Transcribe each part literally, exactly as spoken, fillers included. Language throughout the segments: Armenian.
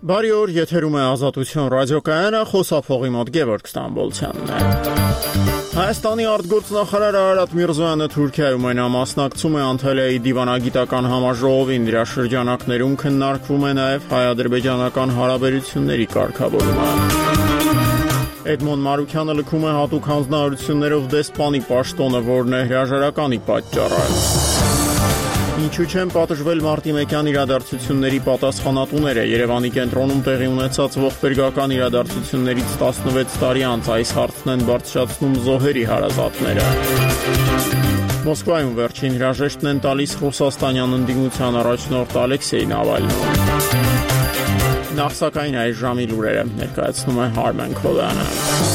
Բարի օր, եթերում է Ազատություն ռադիոկայանը, խոսափողի մոտ Գևորգ Ստամբոլցյանն է։ Հայաստանի արտգործնախարար Արարատ Միրզոյանը Թուրքիայում մասնակցում է Անտալիայի դիվանագիտական համաժողովին, դրա շրջանակներում քննարկվում է նաև հայ-ադրբեջանական հարաբերությունների կարգավորումը։ Էդմոն Մարուքյանը լքում է հատուկ հանձնարարություններով դեսպանի պաշտոնը, որն է հրաժարականի պատճառը։ Ինչու չեն պատժվել մարտի մեկյան իրադարձությունների պատասխանատուները։ Երևանի կենտրոնում տեղի ունեցած ողբերգական իրադարձություններից տասնվեց տարի անց այս հարցն են բարձրացնում զոհերի հարազատները։ Մոսկվայում վերջին հրաժեշտն են տալիս ռուսաստանյան ընդդիմության առաջնորդ Ալեքսեյ Նավալնին։ Նախ սակայն այս ժամի լուրերը ներկայացնում է Հարմեն Քոլյանը։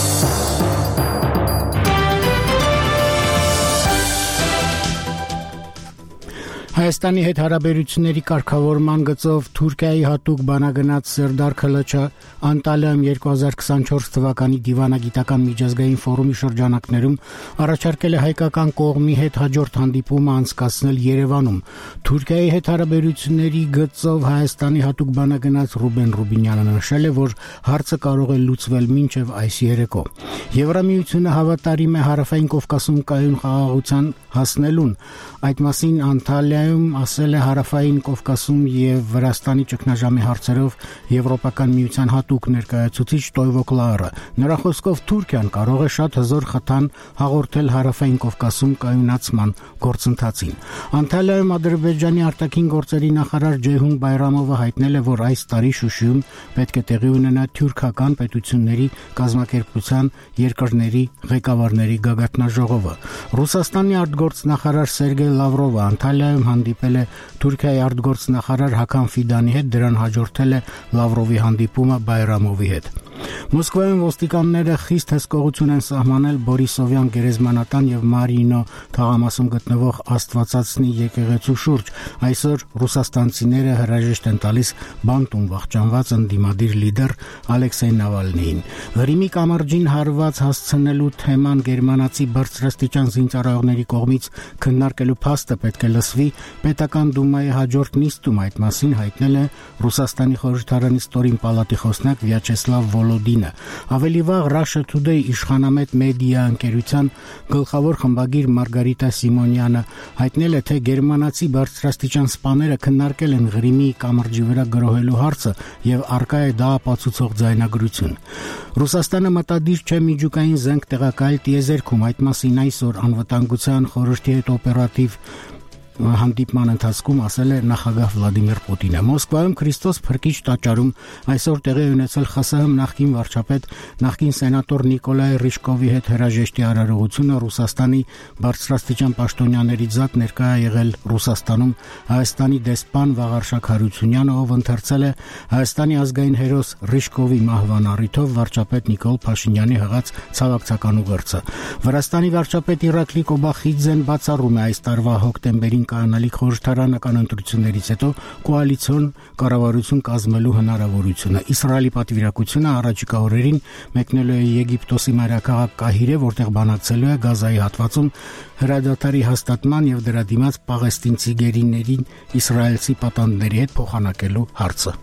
Հայաստանի հետ հարաբերությունների կարգավորման գծով Թուրքիայի հատուկ բանագնաց Սերդար Քլաչը Անտալիայում երկու հազար քսանչորս թվականի դիվանագիտական միջազգային ֆորումի շրջանակներում առաջարկել է հայկական կողմի հետ հաջորդ հանդիպումը անցկացնել Երևանում։ Թուրքիայի հետ հարաբերությունների գծով Հայաստանի հատուկ բանագնաց Ռուբեն Ռուբինյանը նշել է, որ հարցը կարող է լուծվել մինչև այս երեկո։ Եվրամիությունը հավատարիմ է Հարավային Կովկասում կայուն խաղաղության հասնելուն։ Այդ մասին Անտալիայում ասել է Հարավային Կովկասում եւ Վրաստանի ճգնաժամի հարցերով Եվրոպական միության հատուկ ներկայացուցիչ Տոյվո Կլարը։ Նրա խոսքով Թուրքիան կարող է շատ հզոր խթան հաղորդել Հարավային Կովկասում կայունացման գործընթացին։ Անտալիայում Ադրբեջանի արտաքին գործերի նախարար Ջեյհուն Բայրամովը հայտնել է, որ այս տարի Շուշիում պետք է տեղի ունենա թուրքական պետությունների կազմակերպության երկրների ղեկավարների գագաթնաժողովը։ Ռուսաստանի արտգործնախարար Սերգեյ Լավրովը Անտալիայում հանդիպել է Թուրքիայի արտգործնախարար Հական Ֆիդանի հետ, դրան հաջորդել է Լավրովի հանդիպումը Բայրամովի հետ։ Մոսկվայում ոստիկանները խիստ հսկողություն են սահմանել Բորիսովյան գերեզմանատան եւ Մարինո թաղամասում գտնվող Աստվածածնի եկեղեցու շուրջ։ Այսօր ռուսաստանցիները հրաժեշտ են տալիս բանտում վախճանված ընդդիմադիր լիդեր Ալեքսեյ Նավալնիին։ Ղրիմի կամրջին հարված հասցնելու թեման գերմանացի բարձրաստիճան զինծառայողների կողմից քննարկելու փաստը պետք է լսվի պետական դումայի հաջորդ նիստում, այդ մասին հայտնել է Ռուսաստանի խորհրդարանի ստորին պալատի խոսնակ Վյաչեսլավ Վոլոդինը։ Ավելի վաղ Russia Today իշխանամետ մեդիա ընկերության գլխավոր խմբագիր Մարգարիտա Սիմոնյանը հայտնել է, թե գերմանացի բարձրաստիճան սպաները քննարկել են Ղրիմի կամրջի վրա գրոհելու հարցը եւ արկա է դա ապացուցող ձայնագրություն։ Ռուսաստանը մտադիր չէ միջուկային զենք տեղակայել տիեզերքում, այդ մասին այսօր անվտանգության խորհրդի հետ օպերատիվ հանդիպման ընթացքում ասել է նախագահ Վլադիմիր Պուտինը։ Մոսկվայում Քրիստոս Փրկիչ տաճարում այսօր տեղի ունեցել ԽՍՀՄ նախկին վարչապետ, նախկին սենատոր Նիկոլայ Ռիժկովի հետ հրաժեշտի արարողությունը Ռուսաստանի բարձրաստիճան պաշտոնյաների ձակ ներկա է եղել Ռուսաստանում Հայաստանի դեսպան Վաղարշակ Հարությունյանը, ով ընթերցել է Հայաստանի ազգային հերոս Ռիժկովի մահվան առիթով վարչապետ Նիկոլ Փաշինյանի հղած ցավակցական ուղերձը։ Վրաստանի վարչապետ Իրակլի Կոբախիձեն բացառում է այս տարվա հոկտեմբերին կանալիք խորհրդարանական ընտրություններից հետո կոալիցիոն կառավարություն կազմելու հնարավորությունը։ Իսրայելի պատվիրակությունը առաջիկա օրերին մեկնելու է Եգիպտոսի մայրաքաղաք Կահիրե, որտեղ բանակցելու է Գազայի հատվածում հրադադարի հաստատման եւ դրա դիմաց պաղեստինցի գերիներին իսրայելցի պատանդների հետ փոխանակելու հարցը։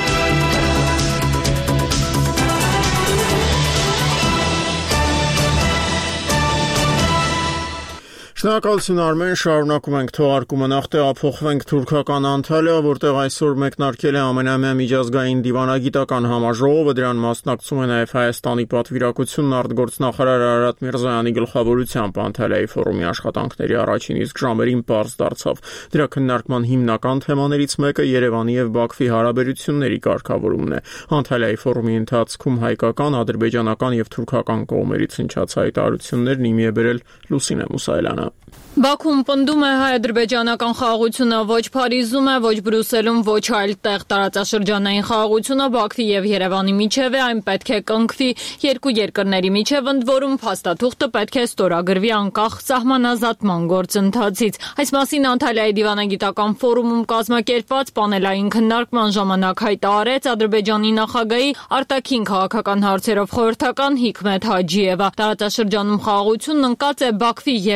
Շնորհակալություն Արմեն, շարունակում ենք թողարկումը, նախ տեղափոխվենք թուրքական Անտալիա, որտեղ այսօր մեկնարկել է ամենամյա միջազգային դիվանագիտական համաժողովը, դրան մասնակցում է նաև Հայաստանի պատվիրակությունն արտգործնախարար Արարատ Միրզոյանի գլխավորությամբ Անտալիայի ֆորումի աշխատանքների առաջին իսկ ժամերին պարզ դարձավ։ Դրա քննարկման հիմնական թեմաներից մեկը Երևանի եւ Բաքվի հարաբերությունների կարգավորումն է։ Անտալիայի ֆորումի ընթացքում հայկական, ադրբեջանական եւ թուրքական կողմերից հնչած հայտարարություններն իմի է բերել Լուսինե Մուսայելյանը։ Բաքուն պնդում է հայ-ադրբեջանական խաղաղությունը ոչ Փարիզում է, ոչ Բրյուսելում, ոչ այլ տեղ։ Տարածաշրջանային խաղաղությունը Բաքվի եւ Երևանի միջև է, այն պետք է կնքվի երկու երկրների միջև, ընդ որում փաստաթուղթը պետք է ստորագրվի անկախ սահմանազատման գործընթացից։ Այս մասին Անտալիայի դիվանագիտական ֆորումում կազմակերպված պանելային քննարկման ժամանակ հայտարարեց Ադրբեջանի նախագահի արտաքին քաղաքական հարցերով խորհրդական Հիկմետ Հաջիևը։ Տարածաշրջանում խաղաղությունն ընկած է Բաքվի եւ Երևանի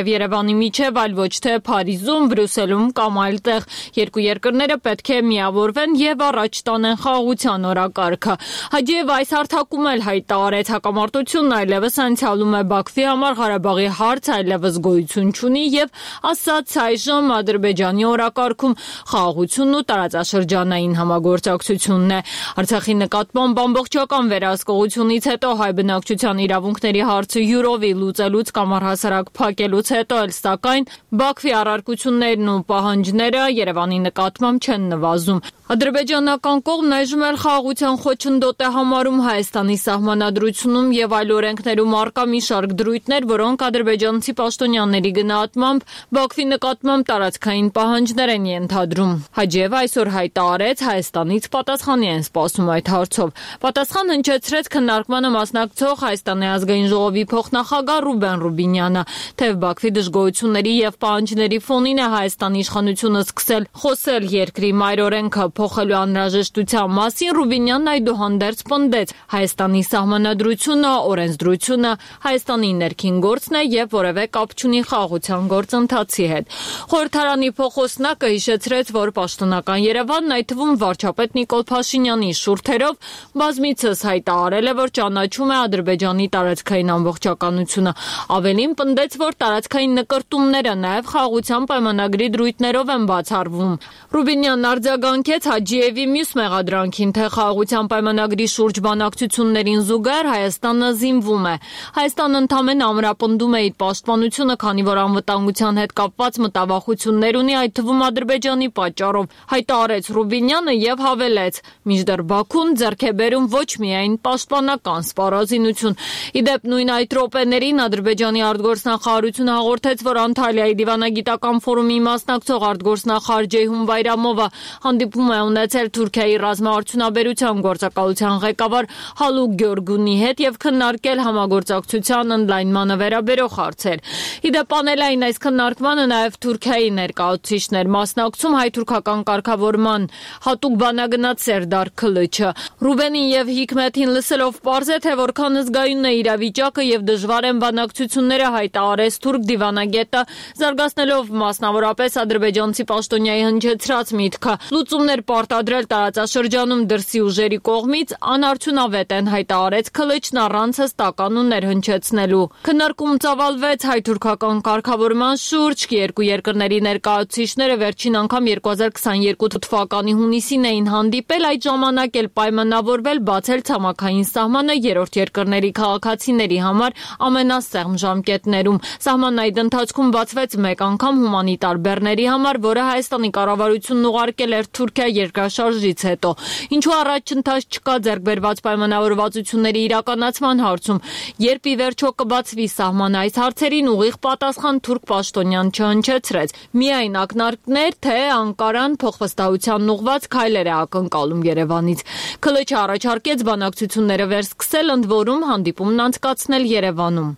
Երևանի միջև, այլ ոչ թե Փարիզում, Բրյուսելում կամ այլտեղ։ Երկու երկրները պետք է միավորվեն եւ առաջ տանեն խաղաղության օրակարգը։ Հաջիև այս հարթակում էլ հայտարարեց հակամարտությունն այլևս անցյալում է Բաքվի համար, Ղարաբաղի հարց այլևս գոյություն չունի եւ ասաց այժմ Ադրբեջանի օրակարգում խաղաղությունն ու տարածաշրջանային համագործակցությունն է։ Արցախի նկատմամբ ամբողջական վերահսկողությունից հետո հայ բնակչության իրավունքների հարցը յուրովի լուծելուց կամ առհասարակ փակելուց հետո էլ սակայն Բաքվի առարկություններն ու պահանջները Երևանի նկատմամբ չեն նվազում։ Ադրբեջանական կողմն այժմ էլ խաղաղության խոչընդոտ է համարում Հայաստանի սահմանադրությունում եւ այլ օրենքներում առկա մի շարք դրույթներ, որոնք ադրբեջանցի պաշտոնյաների գնահատմամբ Բաքվի նկատմամբ տարածքային պահանջներ են ենթադրում։ Հաջիև այսօր հայտարարեց Հայաստանից պատասխանի են սպասում այդ հարցով։ Պատասխան հնչեցրեց քննարկմանը մասնակցող Հայաստանի ազգային ժողովի փոխնախագահ Ռուբեն Ռուբինյանը, թեև Բաքվի դժգոհությունների եւ պահանջների ֆոնին է Հայաստանի իշխանությունը սկսել խոսել երկրի մայր օրենքը փոխելու անհրաժեշտության մասին, Ռուբինյանն այդուհանդերձ պնդեց Հայաստանի սահմանադրությունը, օրենսդրությունը Հայաստանի ներքին գործն է եւ որևէ կապ չունի խաղաղության գործընթացի հետ։ Խորհրդարանի փոխոսնակը հիշեցրեց, որ պաշտոնական Երևանն, այդ թվում վարչապետ Նիկոլ Փաշինյանի շուրթերով բազմիցս հայտարարել է, որ ճանաչում է Ադրբեջանի տարածքային ամբողջականությունը։ Ավելին պնդեց, որ տարածքային նկրտումները նաեւ խաղաղության պայմանագրի դրույթներով են բացառվում։ Ռուբինյանն արձագանքեց Հաջիևի մյուս մեղադրանքին, թե խաղաղության պայմանագրի շուրջ բանակցություններին զուգահեռ Հայաստանը զինվում է։ Հայաստանը ընդամենը ամրապնդում է իր պաշտպանությունը, քանի որ անվտանգության հետ կապված մտավախություններ ունի, այդ թվում Ադրբեջանի պատճառով, հայտարարեց Ռուբինյանը եւ հավելեց. մինչդեռ Բաքուն ձեռք է բերում ոչ միայն պաշտպանական սպառազինություն։ Իդեպ նույն այդ րոպեներին Ադրբեջանի արտգործնախարարությունը հաղորդեց, որ Անտալիայի դիվանագիտական ֆորումի մասնակցող արտգործնախարար Ջեյհուն Բայրամովը հանդիպում է ունեցել Թուրքիայի ռազմաարդյունաբերության գործակալության ղեկավար Հալուկ Գյորգունի հետ եւ քննարկել համագործակցության ընդլայնմանը վերաբերող հարցեր։ Իդեպ պանելային այս քննարկմանը նաեւ Թուրքիայի ներկայացուցիչներ մասնակցում հայ-թուրքական կարգավորման հատուկ բանագնաց Սերդար Քլիչը։ Ռուբենին եւ Հիկմեթին լսելով պարզ է, թե որքան զգայուն է իրավիճակը եւ դժվար են բանակցությունները, հայտարարեց թուրք դիվանագետը, զարգացնելով մասնավորապես ադրբեջանցի պաշտոնյայի հնչեցրած միտքը։ Լուծումներ պարտադրել տարածաշրջանում դրսի ուժերի կողմից անարդյունավետ են, հայտարարեց Քլիչն առանց հստական ու ներհնչեցնելու։ Քննարկում ծավալվեց հայ-թուրքական կարգավորման շուրջ, երկու երկրների ներկայացուցիչները վերջին անգամ երկու հազար քսաներկու թվականի հունիսին էին հանդիպել, այդ ժամանակ էլ պայմանավորվել բացել ցամաքային սահմանը երրորդ երկրների քաղաքացիների համար ամենասեղմ ժամկետներում։ Սահմանն այդ ընթացքում բացվեց մեկ անգամ հումանիտար բեռների համար, որը Հայաստանի կառավարությունն ուղարկել էր Թուրքիա երկրաշարժից հետո։ Ինչու առաջընթաց չկա ձեռքբերված պայմանավորվածությունների իրականացման հարցում, երբ ի վերջո կբացվի սահմանը, այս հարցերին ուղիղ պատասխան թուրք պաշտոնյան չհնչեցրեց։ Միայն ակնարկներ, թե Անկարան փոխվստահության ուղղված քայլեր է ակնկալում Երևանից։ Քլիչը առաջարկեց բանակցությունները վերսկսել, ընդ որում հանդիպումն անցկացնել Երևանում։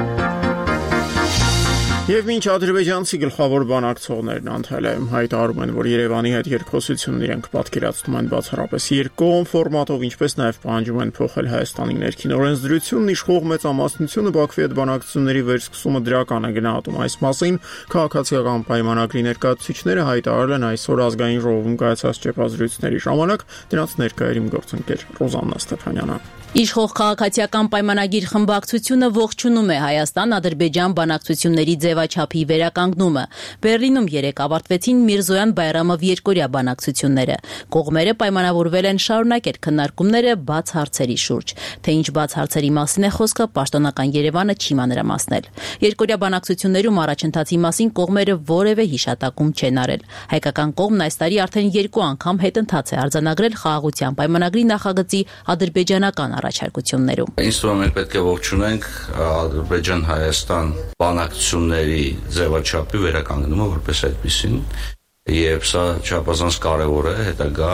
Եվ մինչ ադրբեջանցի գլխավոր բանակցողներն Անտալիայում հայտարարում են, որ Երևանի հետ երկխոսությունն իրենք պատկերացնում են բացառապես երկկողմ ֆորմատով, ինչպես նաև պահանջում են փոխել Հայաստանի ներքին օրենսդրությունն, իշխող մեծամասնությունը Բաքվի հետ բանակցությունների վերսկսումը դրական է գնահատում։ Այս մասին քաղաքացիական պայմանագրի ներկայացուցիչները հայտարարել են այսօր ազգային ժողովում կայացած ճեպազրույցների ժամանակ, դրանց ներկայերիմ գործընկեր Ռոզաննա Ստեփանյանը։ Իշխող քաղաքացիական պայմանագիր խմբակցությունը ողջունում է Հայաստան-Ադրբեջան բանակցությունների ձևաչափի վերականգնումը։ Բեռլինում երեկ ավարտվեցին Միրզոյան-Բայրամով երկօրյա բանակցությունները։ Կողմերը պայմանավորվել են շարունակել քննարկումները բաց հարցերի շուրջ։ Թե ինչ բաց հարցերի մասին է խոսքը, պաշտոնական Երևանը չի մանրամասնել։ Երկօրյա բանակցություններում առաջընթացի մասին կողմերը որևէ հիշատակում չեն արել։ Հայկական կողմն այս տարի արդեն երկու անգամ հետընթաց է արձանագրել խաղաղության պայմանագրի նախագծի ադրբեջանական առաջարկություններում։ Ինձ թվում է մենք պետք է ողջունենք Ադրբեջան-Հայաստան բանակցությունների ձևաչափի վերականգնումը որպես այդպիսին, եւ սա չափազանց կարեւոր է հետագա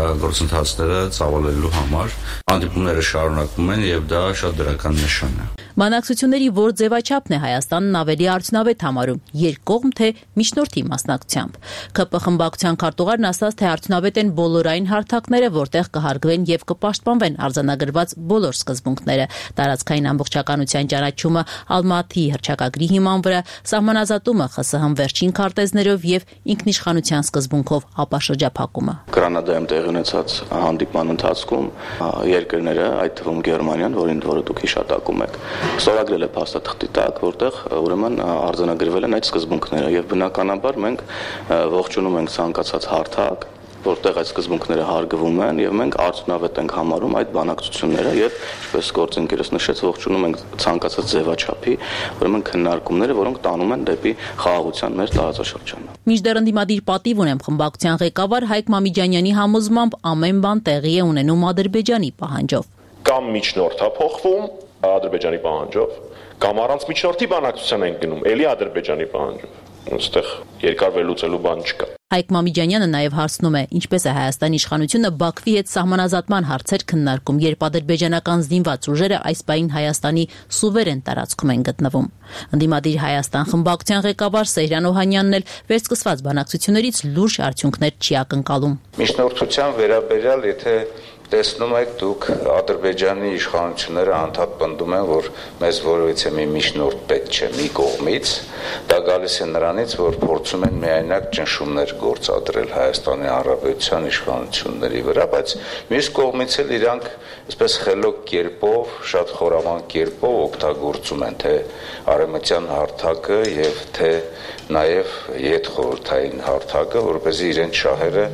գործընթացները ծավալելու համար։ Հանդիպումները շարունակվում են եւ դա շատ դրական նշան է։ Բանակցությունների որ ձևաչափն է Հայաստանն ավելի արդյունավետ համարում՝ երկկողմ թե միջնորդի մասնակցությամբ։ ՔՊ խմբակցության քարտուղարն ասաց, թե արդյունավետ են բոլորային հարթակները, որտեղ կհարգվեն եւ կպաշտպանվեն արձանագրված բոլոր սկզբունքները՝ տարածքային ամբողջականության ճանաչումը Ալմատիի հռչակագրի հիման վրա, սահմանազատումը ԽՍՀՄ վերջին քարտեզներով եւ ինքնիշխանության սկզբունքով ապաշրջափակումը։ Գրանադայում տեղի ունեցած հանդիպման ընթացքում երկրները, այդ թվում Գերմանիան, որին որը դուք հիշատակում եք, ստորագրել է փաստաթղթի տակ, որտեղ ուրեմն արձանագրվել են այդ սկզբունքները եւ բնականաբար մենք ողջունում ենք ցանկացած հարթակ, որտեղ այդ սկզբունքները հարգվում են եւ մենք արդյունավետ ենք համարում այդ բանակցությունները եւ ինչպես գործընկերս նշեց, ողջունում ենք ցանկացած ձևաչափի, ուրեմն քննարկումները, որոնք տանում են դեպի խաղաղության մեր տարածաշրջանը։ Մինչդեռ ընդդիմադիր պատիվ ունեմ խմբակցության ղեկավար Հայկ Մամիջանյանի համոզմամբ ամեն բան տեղի է ունենում Ադրբեջանի պահանջով։ Կամ միջնորդա փոխվում Ադրբեջանի պահանջով, կամ առանց միջնորդի բանակցության են գնում, ելի Ադրբեջանի պահանջով։ Այստեղ երկար վերլուծելու բան չկա։ Հայկ Մամիջանյանը նաև հարցնում է, ինչպես է Հայաստանի իշխանությունը Բաքվի հետ սահմանազատման հարցեր քննարկում, երբ ադրբեջանական զինված ուժերը այս պահին Հայաստանի սուվերեն տարածքում են գտնվում։ Ընդդիմադիր Հայաստան խմբակցության ղեկավար Սեյրան Օհանյանն էլ վերսկսված բանակցություններից լուրջ արդյունքներ չի ակնկալում։ Միջնորդության վերաբերյալ, եթե տեսնում եք դուք Ադրբեջանի իշխանությունները անդադ պնդում են, որ մեզ որևիցե մի միջնորդ պետք չէ մի կողմից, դա գալիս է նրանից, որ փորձում են միայնակ ճնշումներ գործադրել Հայաստանի Հանրապետության իշխանությունների վրա, բայց մյուս կողմից էլ իրանք այսպես խելոք կերպով, շատ խորամանկ կերպով օգտագործում են թե արևմտյան հարթակը եւ թե նաեւ յետխորհրդային հարթակը, որպեսզի իրենց շահերը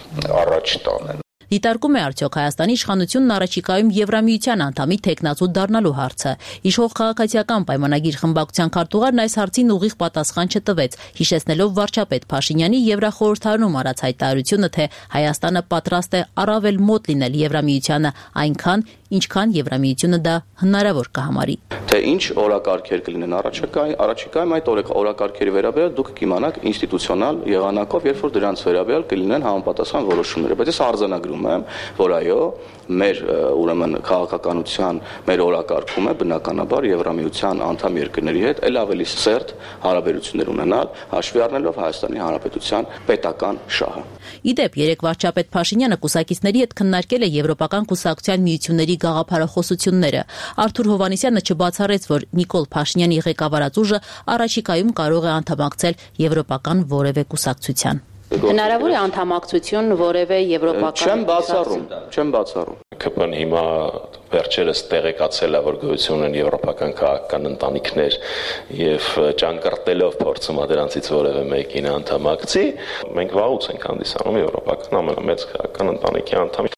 առաջ տանեն։ Դիտարկում է արդյոք Հայաստանի իշխանությունն առաջիկայում Եվրամիության անդամի թեկնածու դառնալու հարցը։ Իշխող քաղաքացիական պայմանագիր խմբակցության քարտուղարն այս հարցին ուղիղ պատասխան չտվեց, հիշեցնելով վարչապետ Փաշինյանի Եվրախորհրդարանում արած հայտարարությունը, թե Հայաստանը պատրաստ է առավել մոտ լինել Եվրամիությանը այնքան, ինչքան Եվրամիությունը դա հնարավոր կհամարի։ Թե ինչ օրակարգեր կլինեն առաջիկայում, առաջիկայում այդ օրակարգերի վերաբերյալ դուք կիմանաք ինստիտուցիոնալ եղանակով, երբ որ դրանց վերաբերյալ կլինեն համապատասխան որոշումները, բայց ես արձանագրում եմ, որ այո, մեր ուրեմն քաղաքականության մեր օրակարգում է բնականաբար Եվրամիության անդամ երկրների հետ ել ավելի սերտ հարաբերություններ ունենալ, հաշվի առնելով Հայաստանի Հանրապետության պետական շահը։ Իդեպ, երեք վարչապետ Փաշինյանը կուսակիցների հետ քննարկել է Եվրոպական կուսակցության միությունների գաղափարախոսությունները։ Արթուր Հովհաննիսյանը չբացառեց, որ Նիկոլ Փաշինյանի ղեկավարած ուժը առաջիկայում կարող է անդամակցել Եվրոպական որևէ կուսակցության։ Հնարավոր է անդամակցություն որևէ եվրոպական Չեմ բացառում, չեմ բացառում։ ՔՊ-ն հիմա վերջերս տեղեկացել է, որ գոյություն ունեն եվրոպական քաղաքական ընտանիքներ եւ ճանկռտելով փորձում է դրանցից որևէ մեկին անդամակցի, մենք վաղուց ենք հանդիսանում եվրոպական ամենամեծ քաղաքական ընտանիքի անդամ։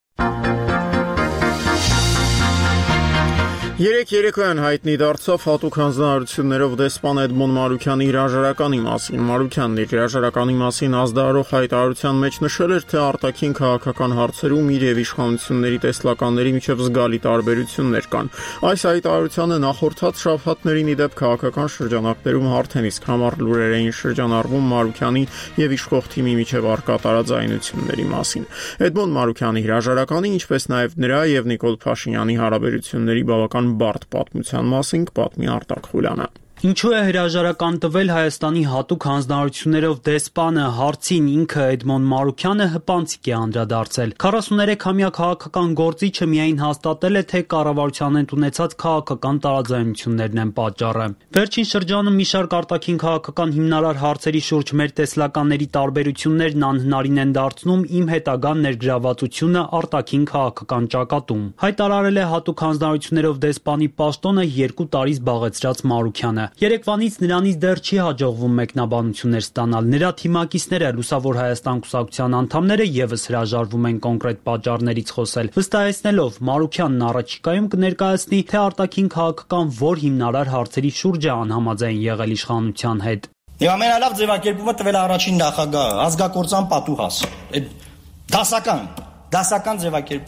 Երեք երեկոյան հայտնի դարձավ հատուկ հանձնարարություններով դեսպան Էդմոն Մարուքյանի հրաժարականի մասին։ Մարուքյանն իր հրաժարականի մասին ազդարարող հայտարարության մեջ նշել էր, թե արտաքին քաղաքական հարցերում իր եւ իշխանությունների տեսլականների միջև զգալի տարբերություններ կան։ Այս հայտարարությանը նախորդած շաբաթներին ի դեպ քաղաքական շրջանակներում արդեն իսկ համառ լուրեր էին շրջանառվում Մարուքյանի եւ իշխող թիմի միջև արկա տարաձայնությունների մասին։ Էդմոն Մարուքյանի հրաժարականի, ինչպես նաեւ նրա եւ Նիկոլ Փաշինյանի հարաբերությունների բավական բարդ պատմության մասին կպատմի Արտակ Խուլյանը։ Ինչու է հրաժարական տվել Հայաստանի հատուկ հանձնարարություններով դեսպանը հարցին ինքը Էդմոն Մարուքյանը հպանցիկ է անդրադարձել։ քառասուներեքամյա քաղաքական գործիչը միայն հաստատել է, թե կառավարության հետ ունեցած քաղաքական տարաձայնություններն են պատճառը։ Վերջին շրջանում մի շարք արտաքին քաղաքական հիմնարար հարցերի շուրջ մեր տեսլականների տարբերություններն անհնարին են դարձնում իմ հետագա ներգրավվածությունը արտաքին քաղաքական ճակատում։ Հայտարարել է հատուկ հանձնարարություններով դեսպանի պաշտոնը երկու տարի զբաղեցրած Մարուքյանը։ Երեկվանից նրանից դեռ չի հաջողվում մեկնաբանություններ ստանալ։ Նրա թիմակիցները Լուսավոր Հայաստան կուսակցության անդամները եւս հրաժարվում են կոնկրետ պատճառներից խոսել, վստահեցնելով Մարուքյանն առաջիկայում կներկայացնի, թե արտաքին քաղաքական որ հիմնարար հարցերի շուրջ է անհամաձայն եղել իշխանության հետ։ Եվ ամենալավ ձևակերպումը տվել առաջին նախագահը, ազգակործան պատուհաս։ Այդ դասական, դասական ձևակերպումը։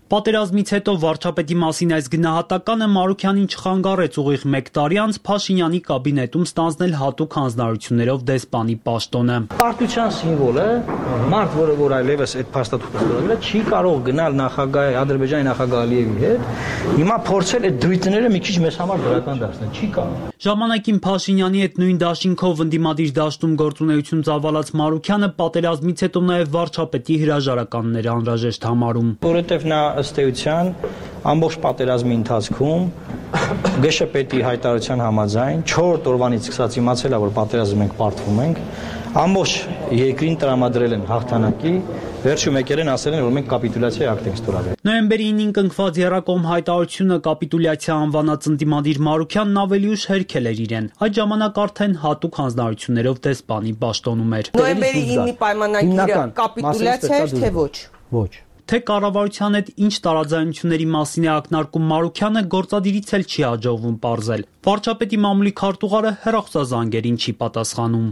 Պատերազմից հետո վարչապետի մասին այս գնահատականը Մարուքյանին չխանգարեց ուղիղ մեկ տարի անց Փաշինյանի կաբինետում ստանձնել հատուկ հանձնարարություններով դեսպանի պաշտոնը։ Պարտության սիմվոլ է, մարդ, որը որ այլևս այդ փաստաթուղթը ստորագրել է, չի կարող գնալ նախագահ Ադրբեջանի նախագահ Ալիևի հետ, հիմա փորձել այդ դրույթները մի քիչ մեզ համար դրական դարձնել, չի կարող։ Ժամանակին Փաշինյանի հետ նույն դաշինքով ընդդիմադիր դաշտում գործունեություն ծավալած Մարուքյանը պատերազմից հետո նաև վարչապետի հրաժարականները անհրաժեշտ համարում։ Որովհետև նա ըստ էության ամբողջ պատերազմի ընթացքում ԳՇՊ-ի հայտարարության համաձայն չորրորդ օրվանից սկսած իմացել է, որ պատերազմում ենք պարտվում ենք, ամբողջ երկրին տրամադրել են հաղթանակի, վերջում եկել են ասել են, որ մենք կապիտուլյացիայի ակտ ենք ստորագրել։ Նոյեմբերի ինին կնքված եռակողմ հայտարարությունը կապիտուլյացիա անվանած ընդդիմադիր Մարուքյանն ավելի ուշ հերքել էր իրեն։ Այդ ժամանակ արդեն հատուկ հանձնարարություններով դեսպանի պաշտոնում էր։ Նոյեմբերի ինի պայմանագիրը կապիտուլյացիա էր, թե ոչ։ Ոչ։ Թե կառավարության հետ ինչ տարաձայնությունների մասին է ակնարկում Մարուքյանը, գործադիրից էլ չի հաջողվում պարզել։ Վարչապետի մամուլի քարտուղարը հեռախոսազանգերին չի պատասխանում։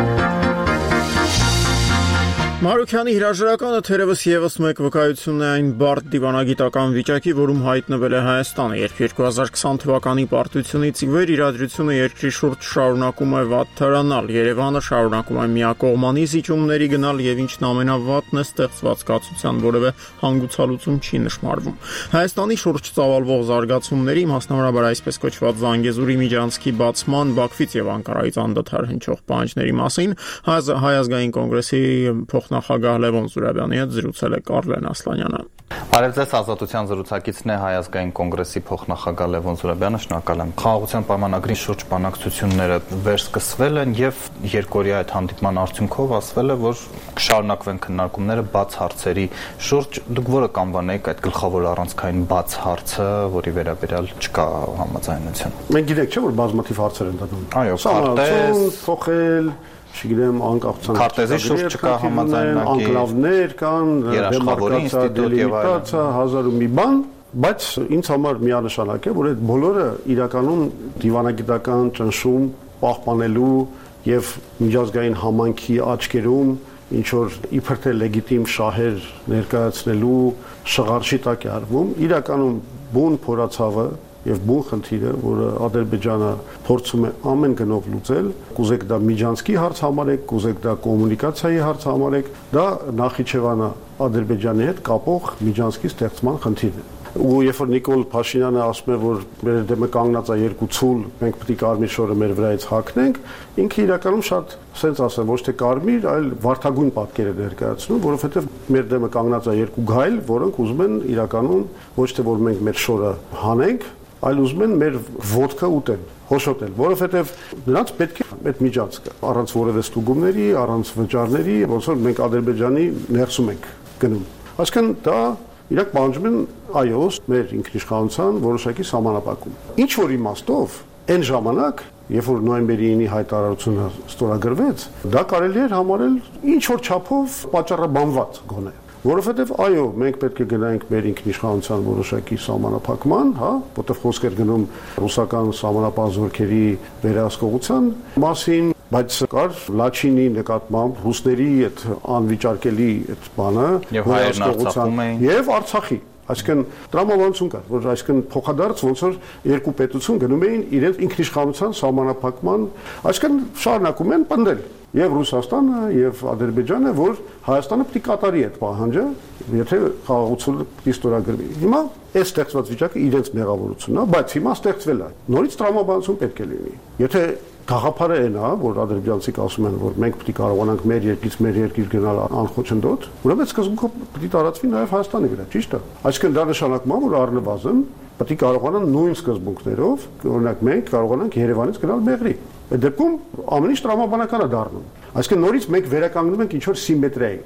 Մարուքյանի հրաժարականը թերևս եւս մեկ վկայություն է այն բարդ դիվանագիտական վիճակի, որում հայտնվել է Հայաստանը, երբ երկու հազար քսան թվականի պարտությունից ի վեր իրադրությունը երկրի շուրջ շարունակում է վատթարանալ, Երևանը շարունակում է միակողմանի զիջումների գնալ եւ ինչն ամենավատն է, ստեղծված կացության որևէ հանգուցալուծում չի նշмарվում։ Հայաստանի շուրջ ծավալվող զարգացումների, մասնավորաբար այսպես կոչված Զանգեզուրի միջանցքի բացման, Բաքվից եւ Անկարայից անդադար հնչող պահանջների մասին Հայ ազգային կոնգրեսի նախագահ Լևոն Զուրաբյանի հետ զրուցել է Կարլեն Ասլանյանը։ Բարև ձեզ, Ազատության զրուցակիցն է Հայ ազգային կոնգրեսի փոխնախագահ Լևոն Զուրաբյանը, շնորհակալ եմ։ Խաղաղության պայմանագրի շուրջ բանակցությունները վերսկսվել են եւ երկօրյա այդ հանդիպման արդյունքով ասվել է, որ կշարունակվեն քննարկումները բաց հարցերի շուրջ։ Դուք որը կանվանեիք այդ գլխավոր առանցքային բաց հարցը, որի վերաբերյալ չկա համաձայնություն։ Մենք գիտենք, չէ՞, որ բազմաթիվ հարցեր են դնում։ Այո, քարտեզ, փոխել Չգիտեմ, անկախության քարտեզի շուրջ չկա համաձայնագիր, անկլավներ կան, դեմարկացիա, դելիմիտացիա, հազար ու մի բան, բայց ինձ համար միանշանակ է, որ այդ բոլորը իրականում դիվանագիտական ճնշում պահպանելու եւ միջազգային համայնքի աչքերում ինչ որ իբր թե լեգիտիմ շահեր ներկայացնելու շղարշի տակ է արվում, իրականում բուն փորացավը եւ բուն խնդիրը, որը Ադրբեջանը փորձում է ամեն գնով լուծել, կուզեք դա միջանցքի հարց համարեք, կուզեք դա կոմունիկացիայի հարց համարեք, դա Նախիջևանը Ադրբեջանի հետ կապող միջանցքի ստեղծման խնդիրն է։ Ու երբ որ Նիկոլ Փաշինյանը ասում է, որ մեր դեմը կանգնած է երկու ցուլ, մենք պետք է կարմիր շորը մեր վրայից հագնենք, ինքը իրականում շատ սենց ասեմ, ոչ թե կարմիր, այլ վարդագույն պատկեր է ներկայացնում, որովհետև մեր դեմը կանգնած է երկու գայլ, որոնք ուզում են իրականում ոչ թե որ մենք մեր շորը հանենք, այլ ուզում են մեր ոդկա ուտեն, հոշոտել, որովհետև նրանց պետք է այդ միջանցքը առանց որևէ ստուգումների, առանց վճարների, ոնց որ մենք Ադրբեջանի ներսում ենք գնում։ Այսինքն դա իրակ պահանջում են այո, մեր ինքնիշխանության որոշակի սահմանափակում։ Ինչ որ իմաստով այն ժամանակ, երբ որ նոյեմբերի ինի հայտարարությունը ստորագրվեց, դա կարելի էր համարել ինչ որ չափով պատճառաբանված գոնե։ Որովհետև այո, մենք պետք է գնանք մեր ինքնիշխանության որոշակի սահմանափակման, հա, որտեղ խոսք էր գնում ռուսական սահմանապահ զորքերի վերահսկողության մասին, բայց կար Լաչինի նկատմամբ ռուսների այդ անվիճարկելի այդ բանը, վերահսկողության եւ Արցախի, այսինքն տրամաբանություն կար, որ այսինքն փոխադարձ ոնց որ երկու պետություն գնում էին իրենց ինքնիշխանության սահմանափակման, այսինքն շարունակում են պնդել եւ Ռուսաստանը եւ Ադրբեջանը, որ Հայաստանը պետք է կատարի այդ պահանջը, եթե խաղաղությունը պետք է ստորագրվի։ Հիմա այս ստեղծված վիճակը իրենց մեղավորությունն է, բայց հիմա ստեղծվել է։ Նորից տրամաբանություն պետք է լինի։ Եթե գաղափարը այն է, որ ադրբեջանցիք ասում են, որ մենք պետք է կարողանանք մեր երկրից մեր երկիր գնալ անխոչնդոտ, ուրեմն սկզբունքը պետք է տարածվի նաեւ Հայաստանի վրա, ճիշտ է։ Այսինքն դա նշանակում է, որ առնվազն պետք է կարողանան նույն սկզբունքներով, օրինակ մենք կարողանանք Երևանից գնալ Մեղրի։ Այդ դեպքում ամեն ինչ տրամաբանական է դառնում։ Այսինքն նորից մենք վերականգնում ենք ինչ որ սիմետրիայի։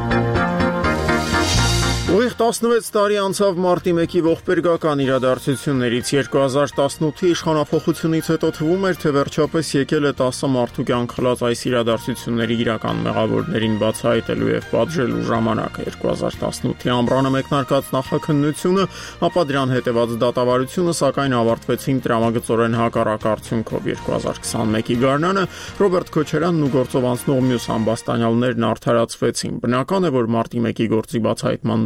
Ուղիղ տասնվեց տարի անցավ մարտի մեկի ողբերգական իրադարձություններից երկու հազար տասնութի իշխանափոխությունից հետո թվում էր, թե վերջապես եկել է տասը մարդու կյանք խլած այս իրադարձությունների իրական մեղավորներին բացահայտելու եւ պատժելու ժամանակը։ երկու հազար տասնութի ամռանը մեկնարկած նախաքննությունը, ապա դրան հետևած դատավարությունը, սակայն ավարտվեցին տրամագծորեն հակառակ արդյունքով։ երկու հազար քսանմեկի գարնանը Ռոբերտ Քոչարյանն ու գործով անցնող մյուս ամբաստանյալներն արդարացվեցին։ Բնական է, որ մարտի մեկի գործի բացահայտման ուղղված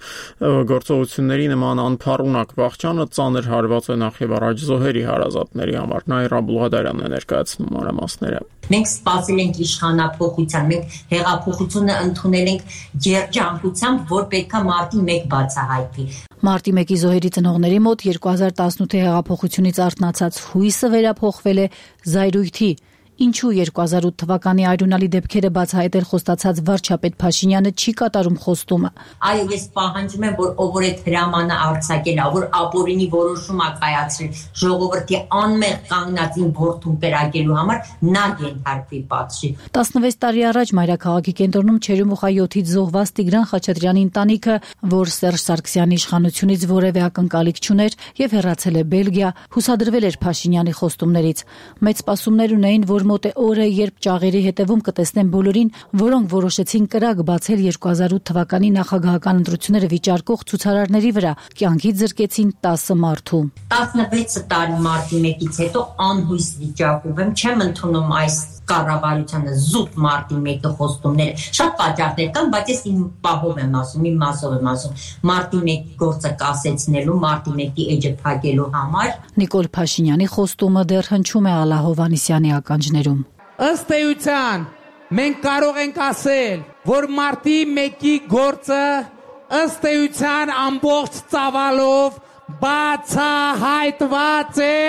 գործողությունների նման անփառունակ վախճանը ծանր հարված է նախ եւ առաջ զոհերի հարազատների համար։ Նաիրա Բուլղադարյանն է ներկայացնում մանրամասները։ Մենք սպասել ենք իշխանափոխության, մենք հեղափոխությունը ընդունել ենք երջանկությամբ, որ պետքա մարտի մեկ բացահայտվի։ Մարտի մեկի զոհերի ծնողների մոտ երկու հազար տասնութի հեղափոխությունից արթնացած հույսը վերափոխվել է զայրույթի։ Ինչու երկու հազար ութ թվականի այրունալի դեպքերը բացահայտել խոստացած վարչապետ Փաշինյանը չի կատարում խոստումը։ Այո, ես պահանջում եմ, որ ով որ այդ հրամանը արձակել, որ ապօրինի որոշում ա կայացրել, ժողովրդի անմեղ կանգնածին որդուն կրակելու համար նա ենթարկվի պատժի։ տասնվեց տարի առաջ մայրաքաղաքի կենտրոնում Չերեմուխայոթից զոհված Տիգրան Խաչատրյանի ընտանիքը, որ Սերժ Սարգսյանի իշխանությունից որևէ ակնկալիք չուներ եւ հեռացել է Բելգիա, հուսադրվել էր Փաշինյանի խոստումներից։ Մեծ սպասումներ ունեին, որ մոտ է օրը, երբ ճաղերի հետևում կտեսնեն բոլորին, որոնք որոշեցին կրակ բացել երկու հազար ութ թվականի նախագահական ընտրությունները վիճարկող ցուցարարների վրա, կյանքից զրկեցին տասը մարդու։ տասնվեց տարի մարտի մեկից հետո անհույս վիճակում եմ, չեմ ընդունում այս կառավարությանը զուտ մարտի մեկի խոստումները։ Շատ պատճառներ կան, բայց ես իմ պահով եմ ասում, իմ մասով եմ ասում, մարտի մեկի գործը կասեցնելու, մարտի մեկի էջը փակելու համար։ Նիկոլ Փաշինյանի խոստումը դեռ հնչում է Ալլա Հովհաննիսյանի ականջներում։ Ըստ էության, մենք կարող ենք ասել, որ մարտի մեկի գործը ըստ էության ամբողջ ծավալով բացահայտված է։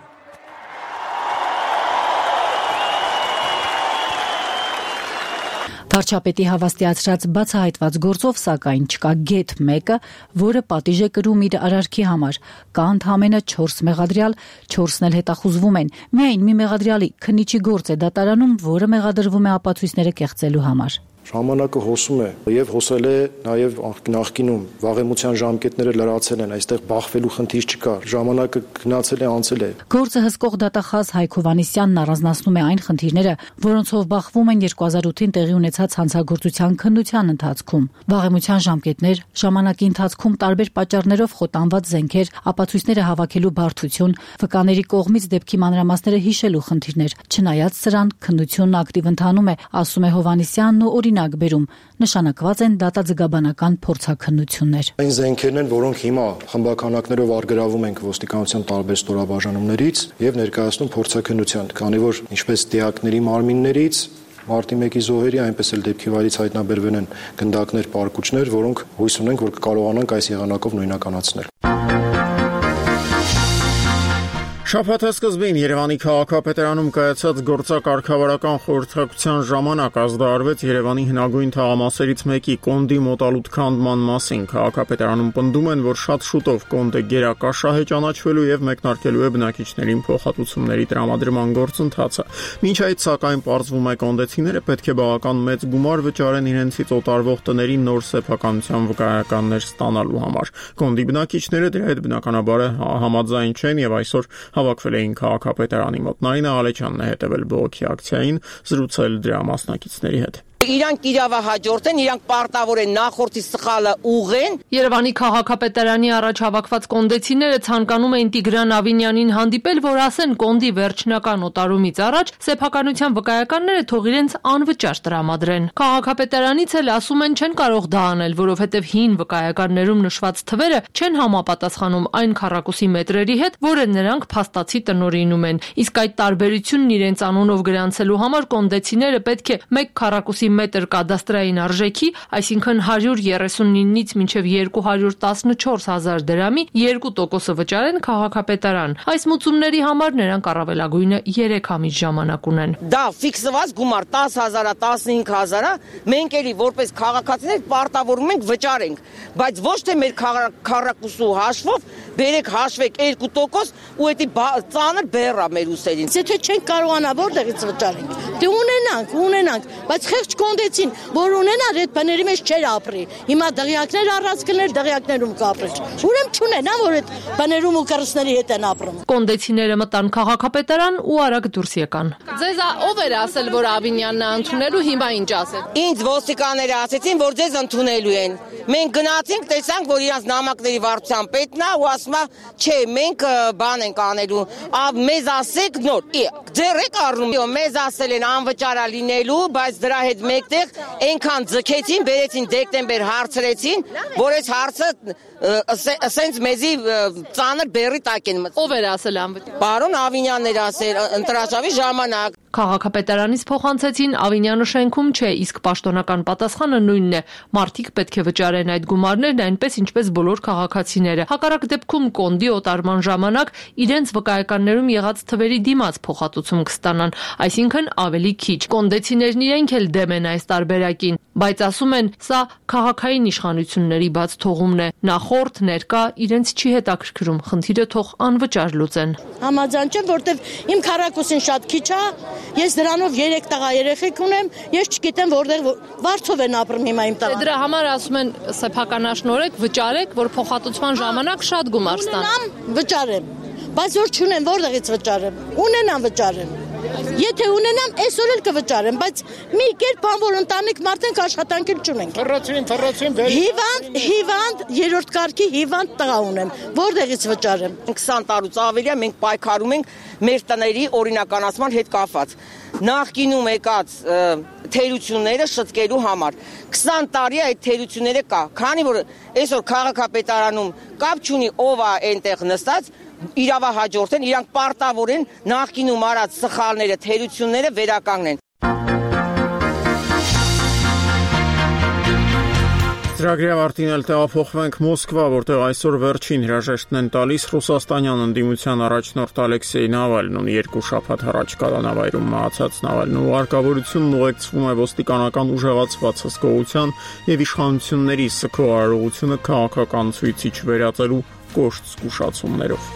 Վարչապետի հավաստիացրած բացահայտված գործով, սակայն չկա գեթ մեկը, որը պատիժ է կրում իր արարքի համար։ Կա ընդամենը չորս մեղադրյալ, չորսն էլ հետախուզվում են։ Միայն մի մեղադրյալի քննիչի գործ է դատարանում, որը մեղադրվում է ապացույցները կեղծելու համար։ Ժամանակը հոսում է եւ հոսել է նաեւ նախկինում վաղեմության ժամկետները լրացել են, այստեղ բախվելու խնդիր չկա, ժամանակը գնացել է, անցել է։ Գործը հսկող դատախազ Հայկ Հովհաննիսյանն առանձնացնում է այն խնդիրները, որոնցով բախվում են երկու հազար ութին տեղի ունեցած հանցագործության քննության ընթացքում։ Վաղեմության ժամկետներ, ժամանակի ընթացքում տարբեր պատճառներով խոտանված զենքեր, ապացույցները հավաքելու բարդություն, վկաների կողմից դեպքի մանրամասները հիշելու խնդիրներ։ Չնայած սրան, քննությունն ակտիվ ընթանում է, ասում է Հովհաննիսյանն ու օրինակ բերում, նշանակված են դատաձգաբանական փորձաքննություններ։ Այն զենքերն են, որոնք հիմա խմբականակներով արգրավում ենք ոստիկանության տարբեր ստորաբաժանումներից եւ ներկայացնում փորձաքննության, քանի որ ինչպես դիակների մարմիններից մարտի մեկի զոհերի, այնպես էլ դեպքի վայրից հայտնաբերվել են գնդակներ, պարկուճներ, որոնք հույս ունենք, որ կկարողանանք այս եղանակով նույնականացնել։ Շաբաթի սկզբին Երևանի քաղաքապետարանում կայացած գործակարգավարական խորհրդակցության ժամանակ ազդարարվեց Երևանի հնագույն թաղամասերից մեկի Կոնդի մոտալուտ քանդման մասին։ Քաղաքապետարանում պնդում են, որ շատ շուտով Կոնդը գերակաշահ է ճանաչվելու եւ մեկնարկելու է բնակիչներին փոխհատուցումների տրամադրման գործընթացը։ Մինչ այդ, սակայն, պարզվում է կոնդեցիները պետք է բավական մեծ գումար վճարեն իրենցից օտարվող տների նոր սեփականության վկայականներ ստանալու համար։ Կոնդի բնակիչները դրա հետ բնականաբար համաձայն չեն եւ այսօր հավաքվել էին քաղաքապետարանի մոտ։ Նարինա Ալեչյանն է հետևել բողոքի ակցիային, զրուցել դրա մասնակիցների հետ։ Իրանք իրավահաջորդ են, իրանք պարտավոր են նախորդի սխալը ուղղեն։ Երևանի քաղաքապետարանի առաջ հավաքված կոնդեցիները ցանկանում էին Տիգրան Ավինյանին հանդիպել, որ ասեն Կոնդի վերջնական օտարումից առաջ սեփականության վկայականները թող իրենց անվճար տրամադրեն։ Քաղաքապետարանից էլ ասում են չեն կարող դա անել, որովհետև հին վկայականներում նշված թվերը չեն համապատասխանում այն քառակուսի մետրերի հետ, որը նրանք փաստացի տնօրինում են։ Իսկ այդ տարբերությունն իրենց անունով գրանցելու համար կոնդեցիները պետք է մեկ քառակուսի մետր կադաստրային արժեքի, այսինքն հարյուր երեսունինից մինչև երկու հարյուր տասնչորս հազար դրամի երկու տոկոսը վճարեն քաղաքապետարան։ Այս մուծումների համար նրանք առավելագույնը երեք ամիս ժամանակ ունեն։ Դա ֆիքսված գումար տասը հազարը, տասնհինգ հազարը, մենք էլի որպես քաղաքացիներ պարտավորում ենք վճարենք, բայց ոչ թե մեր քառակուսու հաշվով բերեք հաշվեք երկու տոկոս ու էդի ծանր բեռա մեր ուսերին։ Եթե չենք կարողանա որտեղից վճարենք, դե ունենանք, ունենանք, բայց խեղճ կոնդեցին, որ ունենար այդ բաների մեջ չեր ապրի։ Հիմա դղյակներ առած կներ, դղյակներում կապրել։ Ուրեմն չունենա, որ այդ բաներում ու կառույցների հետ են ապրում։ Կոնդեցիները մտան քաղաքապետարան ու արագ դուրս եկան։ Ձեզ ով էր ասել, որ Ավինյանն է ընդունելու, հիմա ինչ ասել։ Ինձ ոստիկանները ասեցին, որ ձեզ ընդունելու են։ Մենք գնացինք, տեսանք, որ իրանց նամակների վարչության պետն է ու ասում է, չէ, մենք բան ենք անելու, մեզ ասեք նոր, ձեռ եք առնում, մեզ ասել են անվճարա լինելու, բայց դրա հետ մեկտեղ այնքան ձգեցին, բերեցին դեկտեմբեր հարցրեցին, որ այս հարցը ասենց մեզի ծանր բերի տակ են մտցրել։ Ով էր ասել անվճար։ Պարոն Ավինյանն էր ասել ընտրաշավի ժամանակ։ Քաղաքապետարանից փոխանցեցին Ավինյանը շենքում չէ, իսկ պաշտոնական պատասխանը նույնն է։ Մարդիկ պետք է վճարեն այդ գումարներն այնպես ինչպես բոլոր քաղաքացիները։ Հակառակ դեպքում կոնդի օտարման ժամանակ իրենց վկայականներում եղած թվերի դիմաց փոխհատուցում կստանան, այսինքն ավելի քիչ։ Կոնդեցիներն իրենք էլ դեմ են այս տարբերակին, բայց ասում են, սա քաղաքային իշխանությունների բաց թողումն է։ Նախորդ, ներկա իրենց չի հետաքրքրում, խնդիրը թող անվճար լուծեն։ Համաձայն չեմ, որտեվ իմ քառակուսին շատ քիչ է, ես դրանով երեք տղա երեխեք ունեմ, ես չգիտեմ որտեղ վարձով են ապրում հիմա իմ տղան։ Դրա համար ասում են սեփականաշնորհեք, վճարեք, որ փոխհատուցման ժամանակ շատ գումար ստանան։ Վճարեմ, բայց որ չունեմ, որտեղից վճարեմ։ Ունենամ վճարեմ։ Եթե ունենամ, այսօր էլ կվճարեմ, բայց մի կերպ բան որ ընտանիք մարդ ենք աշխատանք էլ չունենք։ Ֆռացին, ֆռացին, հիվանդ, հիվանդ, երրորդ կարգի հիվանդ տղա ունեմ, որտեղից վճարեմ։ քսան տարուց ավելի է մենք պայքարում ենք մեր տների օրինականացման հետ կապված։ Նախկինում եկած թերությունները շտկելու համար քսան տարի այդ թերությունները կա, քանի որ այսօր քաղաքապետարանում կապ չունի ով է այնտեղ նստած, իրավահաջորդեն, իրանք պարտավոր են նախկինում արած սխալները, թերությունները վերականգնեն։ Ծրագրի ավարտին էլ տեղափոխվենք Մոսկվա, որտեղ այսօր վերջին հրաժեշտն են տալիս ռուսաստանյան ընդդիմության առաջնորդ Ալեքսեյ Նավալնուն։ Երկու շաբաթ առաջ կալանավայրում մահացած Նավալնու ուղարկավորությունն ուղեկցվում է ոստիկանական ուժեղացված հսկողության եւ իշխանությունների սգո արարողությունը քաղաքական ցույցիչ վերածելու կոշտ զգուշացումներով։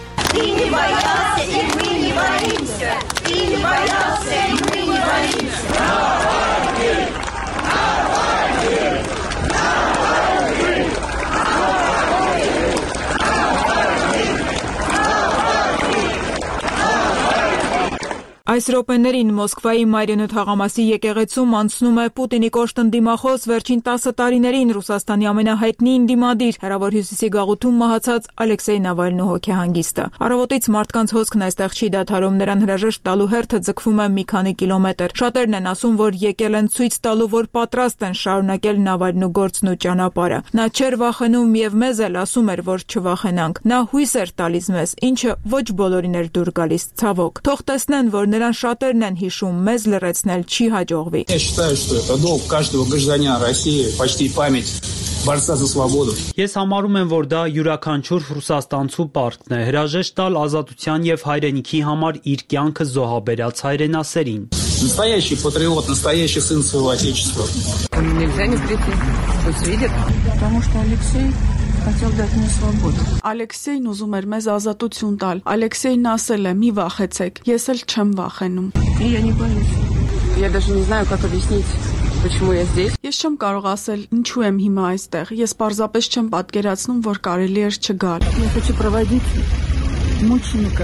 Այս րոպեներին Մոսկվայի Մարիոնետ թաղամասի եկեղեցում անցնում է Պուտինի կոշտ ընդդիմախոս վերջին տասը տարիներին Ռուսաստանի ամենահայտնի ընդդիմադիր հեռավոր հյուսիսի գաղութում մահացած Ալեքսեյ Նավալնու հոգեհանգիստը։ Առավոտից մարդկանց հոսքն այստեղ չի դադարում, նրան հրաժեշտ տալու հերթը ձգվում է մի քանի կիլոմետր։ Շատերն են ասում, որ եկել են ցույց տալու, որ պատրաստ են շարունակել Նավալնու գործն ու ճանապարհը։ Նա չէր վախենում եւ մեզ էլ ասում էր, որ չվախենանք։ Նա հույս էր տալիս մեզ, ինչը ոչ բոլորին էր դուր գալիս, ցավոք։ Թող տեսնեն, որ նրան շատերն են հիշում, մեզ լրացնել չի հաջողվի։ Я считаю, что это долг каждого гражданина России почтить память борца за свободу. Ես համարում եմ, որ դա յուրաքանչյուր ռուսաստանցու պարտքն է, հրաժեշտ տալ ազատության եւ հայրենիքի համար իր կյանքը զոհաբերած հայրենասերին։ Настоящий патриот, настоящий сын своего отечества. Нельзя не прийти. Пусть видит. Потому что Алексей хотел дать мне свободу. Ալեքսեյն ուզում էր մեզ ազատություն տալ։ Ալեքսեյն ասել է՝ «Մի վախեցեք»։ Ես էլ չեմ վախենում։ Я не боюсь. Я даже не знаю, как объяснить, почему я здесь. Ես չեմ կարող ասել ինչու եմ հիմա այստեղ։ Ես պարզապես չեմ պատկերացնում, որ կարելի էր չգալ։ Я хочу проводить мученика.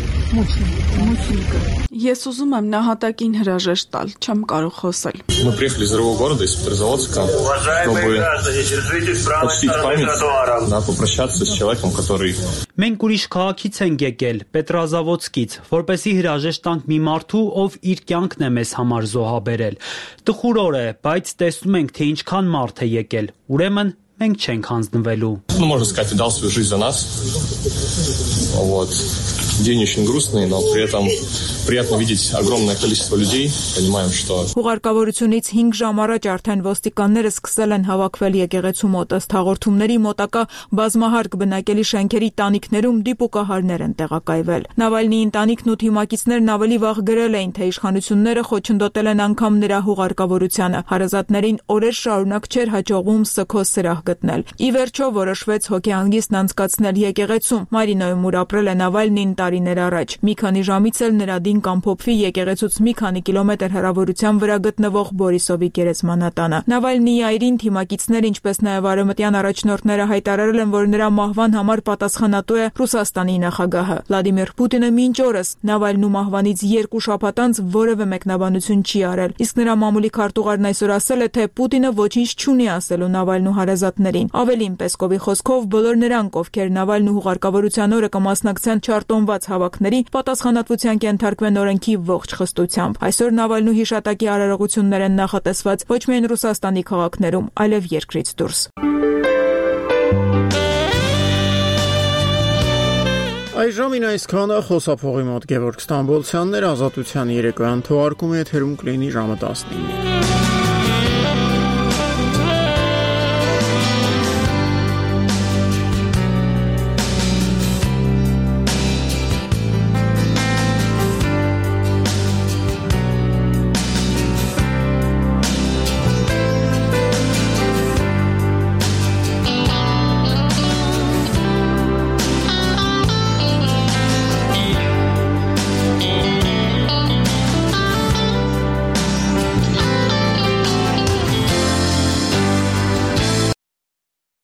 Ես ուզում եմ նահատակին հրաժեշտ տալ, չեմ կարող խոսել։ Мы приехали из другого города, из Петрозаводска, чтобы почтить память, надо попрощаться с человеком, который... Մենք ուրիշ քաղաքից ենք եկել, Պետրազավոդսկից, որպեսզի հրաժեշտ տանք մի մարդու, ով իր կյանքն է մեզ համար զոհաբերել։ Տխուր օր է, բայց տեսնում ենք, թե ինչքան մարդ է եկել։ Ուրեմն մենք չենք հանձնվելու։ Ну, можно сказать, отдал свою жизнь за нас. Вот. День очень грустный, но при этом приятно видеть огромное количество людей. Понимаем, что Հուղարկավորությունից հինգ ժամ առաջ արդեն ոստիկանները սկսել են հավաքվել եկեղեցու մոտ, ըստ հաղորդումների մոտակա բազմահարկ բնակելի շենքերի տանիքներում դիպուկահարներ են տեղակայվել։ Նավալնիի ընտանիքն ու թիմակիցներն ավելի վաղ գրել էին, թե իշխանությունները խոչընդոտել են անգամ նրա հուղարկավորությանը։ Հարազատներին օրեր շարունակ չէր հաջողվում սգո սրահ գտնել։ Ի վերջո որոշվեց հոգեհանգիստն անցկացնել եկեղեցում։ Մարինոյում ուր ապրել է Նավալնին տարիներ առաջ։ Մի քանի ժամից էլ նրա դին կամփոփվի եկեղեցուց մի քանի կիլոմետր հեռավորության վրա գտնվող Բորիսովի գերեզմանատանը։ Նավալնիի այրին թիմակիցներ, ինչպես նաև արևմտյան առաջնորդները հայտարարել են, որ նրա մահվան համար պատասխանատու է Ռուսաստանի նախագահը։ Վլադիմիր Պուտինը մինչ օրս Նավալնու մահվանից երկու շաբաթ անց որևէ մեկնաբանություն չի արել։ Իսկ նրա մամուլի քարտուղարն այսօր ասել է, թե Պուտինը ոչինչ չունի ասելու Նավալնու հարազատներին։ Ավելին, Պեսկովի խոսքով բոլոր նրանք, ովքեր Նավալնու հուղարկավորության օրը կմասնակցեն Չարտոն սահմանված հավաքների պատասխանատվության կենթարկվեն օրենքի ողջ խստությամբ։ Այսօր Նավալնու հիշատակի արարողություններ են նախատեսված ոչ միայն Ռուսաստանի քաղաքներում, այլև երկրից դուրս։ Այժմին այսքանը խոսափողի մոտ Գևորգ Ստամբոլցյանն էր, Ազատության երեկոյան թողարկումը եթերում կլինի ժամը տասնինը։